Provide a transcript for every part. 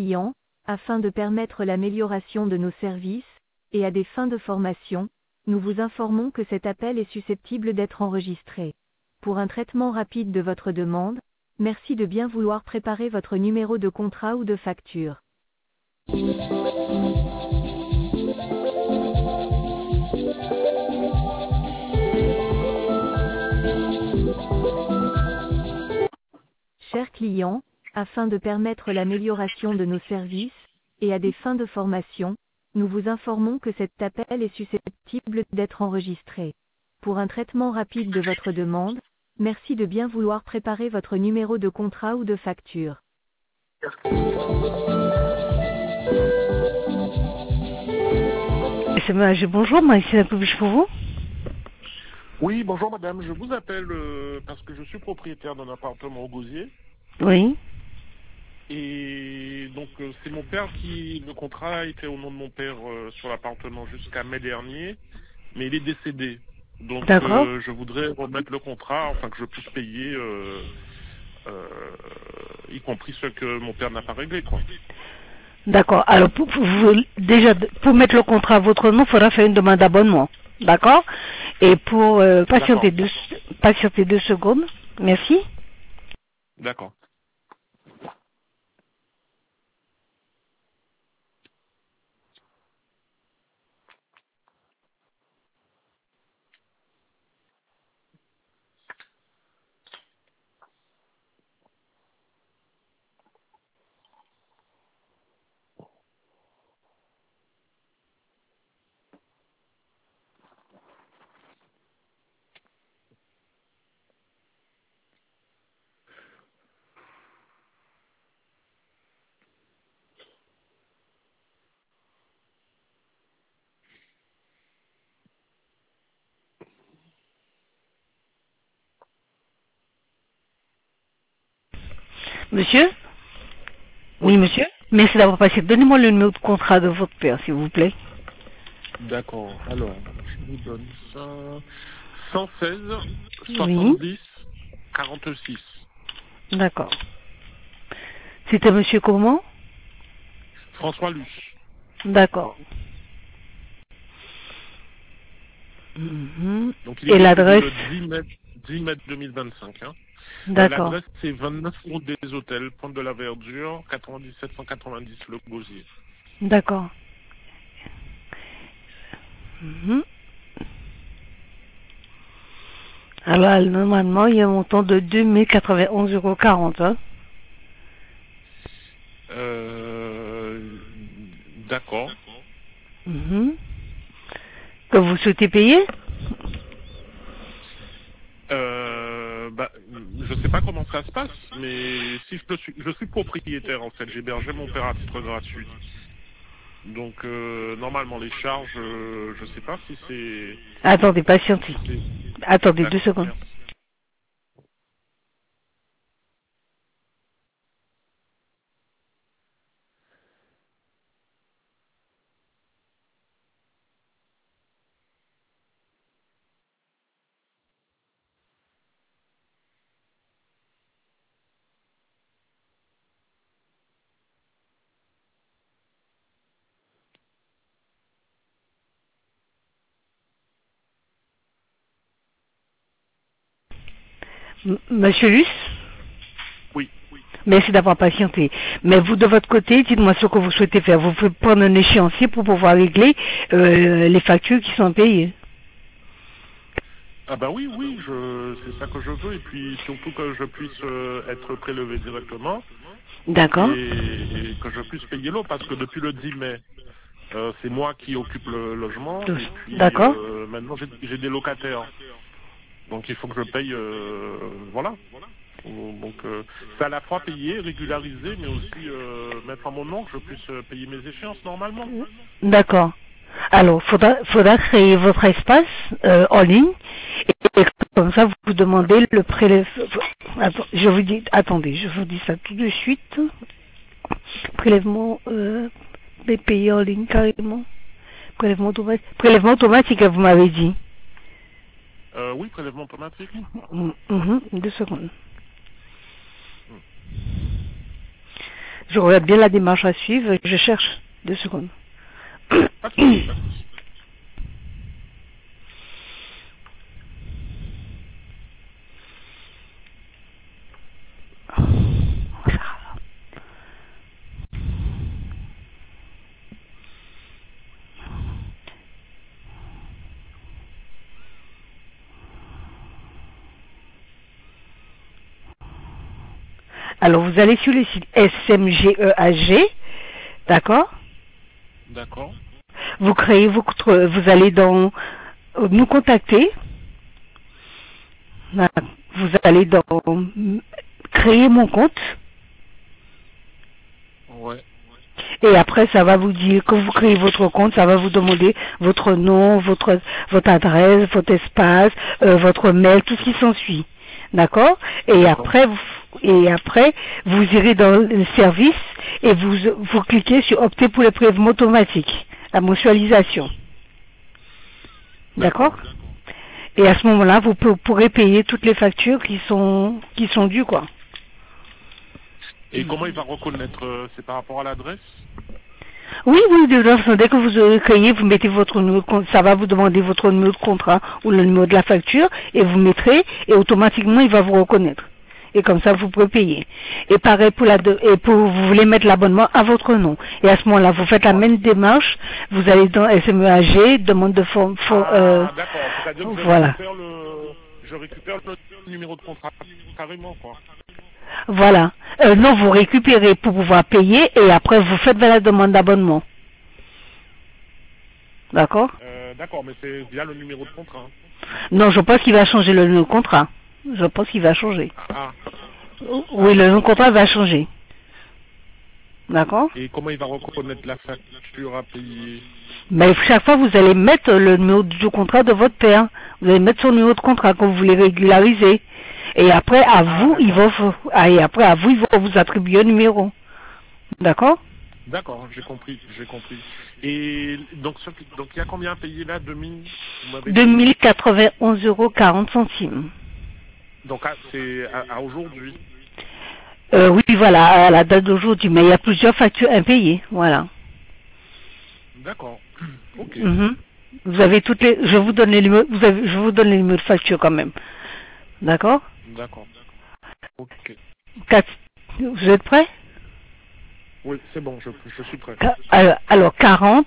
client, afin de permettre l'amélioration de nos services, et à des fins de formation, nous vous informons que cet appel est susceptible d'être enregistré. Pour un traitement rapide de votre demande, merci de bien vouloir préparer votre numéro de contrat ou de facture. Chers clients, afin de permettre l'amélioration de nos services, et à des fins de formation, nous vous informons que cet appel est susceptible d'être enregistré. Pour un traitement rapide de votre demande, merci de bien vouloir préparer votre numéro de contrat ou de facture. Bonjour, ici la publique pour vous. Oui, bonjour madame, je vous appelle parce que je suis propriétaire d'un appartement au Gosier. Oui. Et donc c'est mon père le contrat était au nom de mon père sur l'appartement jusqu'à mai dernier, mais il est décédé. Donc je voudrais remettre le contrat afin que je puisse payer, y compris ce que mon père n'a pas réglé, quoi. D'accord. Alors pour mettre le contrat à votre nom, il faudra faire une demande d'abonnement. D'accord. Et pour patienter 2 secondes. Merci. D'accord. Monsieur? Oui, monsieur. Merci d'avoir passé. Donnez-moi le numéro de contrat de votre père, s'il vous plaît. D'accord. Alors, je vous donne ça. 116 Oui. 70 46. D'accord. C'était monsieur comment? François Luce. D'accord. Donc il est Et l'adresse? le 10 mai 2025. Hein. D'accord. L'adresse c'est 29 route des Hôtels, Pont de la Verdure, 97 190 Le Gosier. D'accord. Alors, normalement, il y a un montant de 2091,40 €. Hein. D'accord. Que vous souhaitez payer? Je sais pas comment ça se passe, mais si je suis propriétaire en fait, j'hébergeais mon père à titre gratuit. Donc normalement les charges, je sais pas si c'est. Attendez, patientez. Attendez 2 secondes. Merci. Monsieur Luce? Oui. Merci d'avoir patienté. Mais vous, de votre côté, dites-moi ce que vous souhaitez faire. Vous pouvez prendre un échéancier pour pouvoir régler les factures qui sont payées. Ah bah oui, c'est ça que je veux, et puis surtout que je puisse être prélevé directement. D'accord. Et que je puisse payer l'eau, parce que depuis le 10 mai, c'est moi qui occupe le logement, et puis D'accord. maintenant j'ai des locataires. Donc il faut que je paye, voilà. Donc c'est à la fois payer, régulariser, mais aussi mettre à mon nom que je puisse payer mes échéances normalement. D'accord. Alors, faudra créer votre espace en ligne, et comme ça, vous demandez le prélèvement. Attendez, je vous dis ça tout de suite. Prélèvement payer en ligne carrément. Prélèvement automatique, vous m'avez dit. Oui, prélèvement automatique. 2 secondes. Je regarde bien la démarche à suivre. Je cherche 2 secondes. Pas de souci, pas de souci. Alors, vous allez sur le site SMGEAG, d'accord? D'accord. Vous créez vous allez dans nous contacter. Vous allez dans créer mon compte. Ouais. Et après, ça va vous dire, quand vous créez votre compte, ça va vous demander votre nom, votre adresse, votre espace, votre mail, tout ce qui s'ensuit. D'accord? Et après, vous irez dans le service et vous cliquez sur opter pour le prélèvement automatique, la mensualisation. D'accord? Et à ce moment-là, vous pourrez payer toutes les factures qui sont dues, quoi. Et comment il va reconnaître? C'est par rapport à l'adresse? Oui, de toute façon, dès que vous créez, vous mettez votre numéro de compte, ça va vous demander votre numéro de contrat ou le numéro de la facture, et vous mettrez, et automatiquement, il va vous reconnaître. Et comme ça, vous pourrez payer. Et pareil vous voulez mettre l'abonnement à votre nom. Et à ce moment-là, vous faites la même démarche, vous allez dans SMEAG, demande de forme, d'accord. C'est-à-dire que voilà. je récupère le numéro de contrat carrément, quoi. Voilà. Non, vous récupérez pour pouvoir payer et après vous faites la demande d'abonnement. D'accord? D'accord, mais c'est via le numéro de contrat. Non, je pense qu'il va changer le numéro de contrat. Je pense qu'il va changer. Ah. Oui, le numéro de contrat va changer. D'accord? Et comment il va reconnaître la facture à payer? Mais chaque fois, vous allez mettre le numéro du contrat de votre père. Vous allez mettre son numéro de contrat que vous voulez régulariser. Et après, à vous, ils vont vous attribuer un numéro. D'accord? D'accord, j'ai compris. Et donc il y a combien à payer là? 2091,40 €. Donc c'est à aujourd'hui. Oui, voilà, à la date d'aujourd'hui, mais il y a plusieurs factures impayées, voilà. D'accord. Ok. Vous avez je vous donne les numéros, je vous donne les numéros de facture quand même. D'accord? D'accord. Ok. Vous êtes prêts? Oui, c'est bon, je suis prêt. Alors 40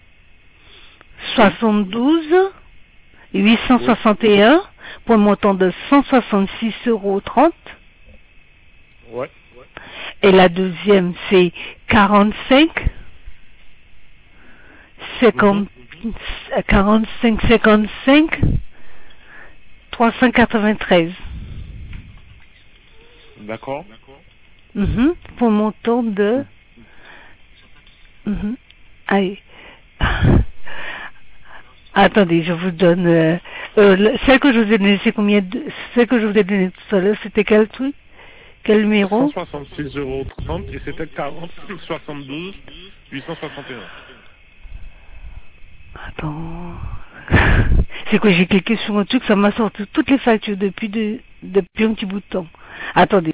72 861 pour un montant de 166,30 €. Ouais. Et la deuxième, c'est 45 55 393. D'accord. Pour un montant de... Allez. Attendez, je vous donne... celle que je vous ai donnée, c'est combien celle que je vous ai donnée tout à l'heure, c'était quel truc? Quel numéro? 166,30 € et c'était 40 72 861. Attends. C'est que j'ai cliqué sur un truc, ça m'a sorti toutes les factures depuis un petit bout de temps. Attendez,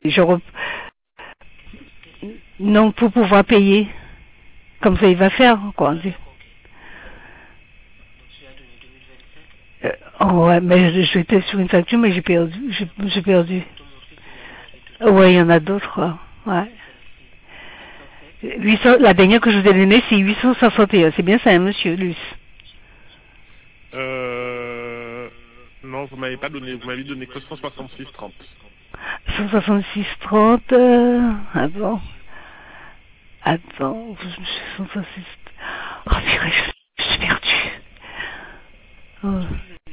non, pour pouvoir payer. Comme ça, il va faire, quoi. Ouais, mais j'étais sur une facture, mais j'ai perdu. J'ai perdu. Ouais, il y en a d'autres, quoi. Ouais. 800, la dernière que je vous ai donnée, c'est 861. C'est bien ça, hein, monsieur Luce? Non, vous m'avez pas donné. Vous m'avez donné que 166,30. 166,30. Attends. 166. Oh, purée, je suis perdu. Oh.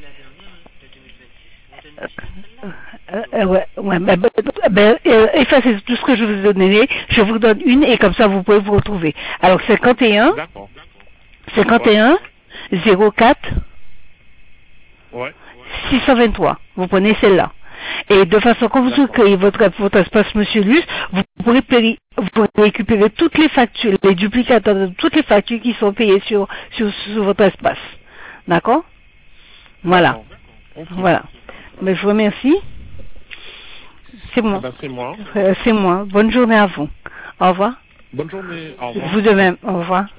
Effacez tout ce que je vous ai donné. Je vous donne une et comme ça vous pouvez vous retrouver. Alors 51. D'accord. 51 04 Ouais. 623. Vous prenez celle-là. Et de façon, quand vous créez votre espace Monsieur Luce, vous pourrez récupérer toutes les factures, les duplicateurs de toutes les factures qui sont payées sur votre espace. D'accord? Voilà. Okay. Voilà. Mais je vous remercie. C'est moi. C'est moi. C'est moi. Bonne journée à vous. Au revoir. Bonne journée. Au revoir. Vous de même. Au revoir.